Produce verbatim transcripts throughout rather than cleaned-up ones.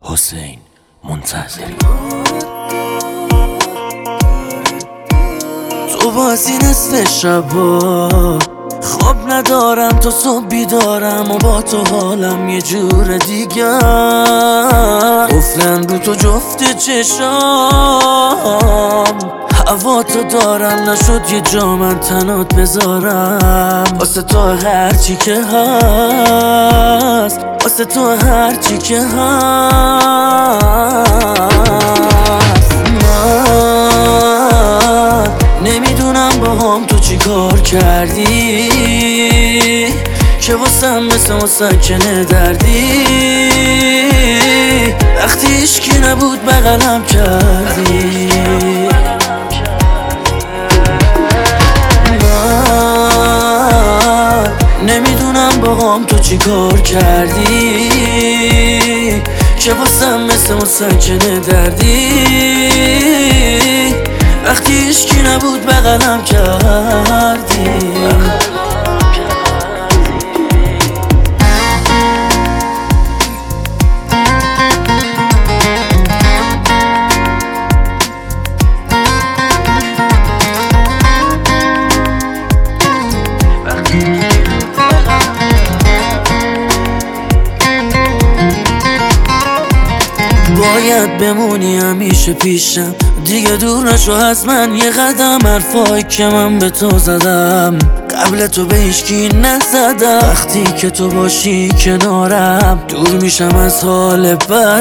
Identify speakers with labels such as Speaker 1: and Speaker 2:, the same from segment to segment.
Speaker 1: حسین منتظری. تو بازی نصف شبا خواب ندارم، تو صبح بیدارم و با تو حالم یه جور دیگر. قفلن رو تو جفت چشام، هوا تو دارم، نشد یه جا من تنات بذارم. واسه تو هرچی که هست، واسه تو هرچی که هست. من نمیدونم با هم تو چی کار کردی که واسم مثل مسکنه دردی. وقتی عشقی نبود بغلم کردی. من نمیدونم با هم تو چی کار کردی که واسم مثل مسکنه دردی. وقتی عشقی نبود بغلم کردی. باید بمونی همیشه پیشم، دیگه دور نشو از من یه قدم. حرفایی که من به تو زدم قبل تو به هیچکی نزدم. وقتی که تو باشی کنارم دور میشم از حال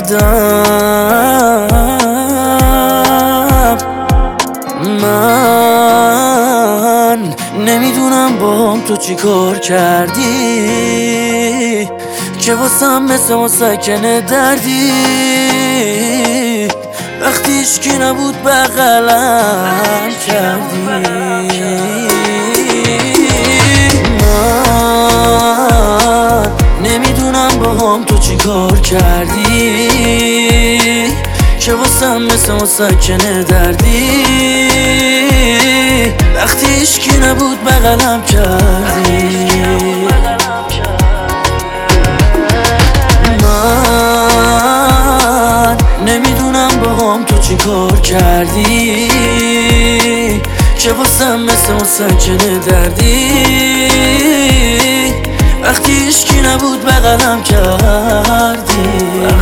Speaker 1: بدم. من نمیدونم با هم تو چی کار کردی که واسم مثل مسکنه دردی. وقتی عشقی نبود بغلم کردی. من نمیدونم با هم تو چی کار کردی که واسم مثل مسکنه دردی. وقتی عشقی نبود بغلم کردی. من نمیدونم با هم تو چی کار کردی که واسم مثل مسکنه دردی. وقتی عشقی نبود بغلم کردی.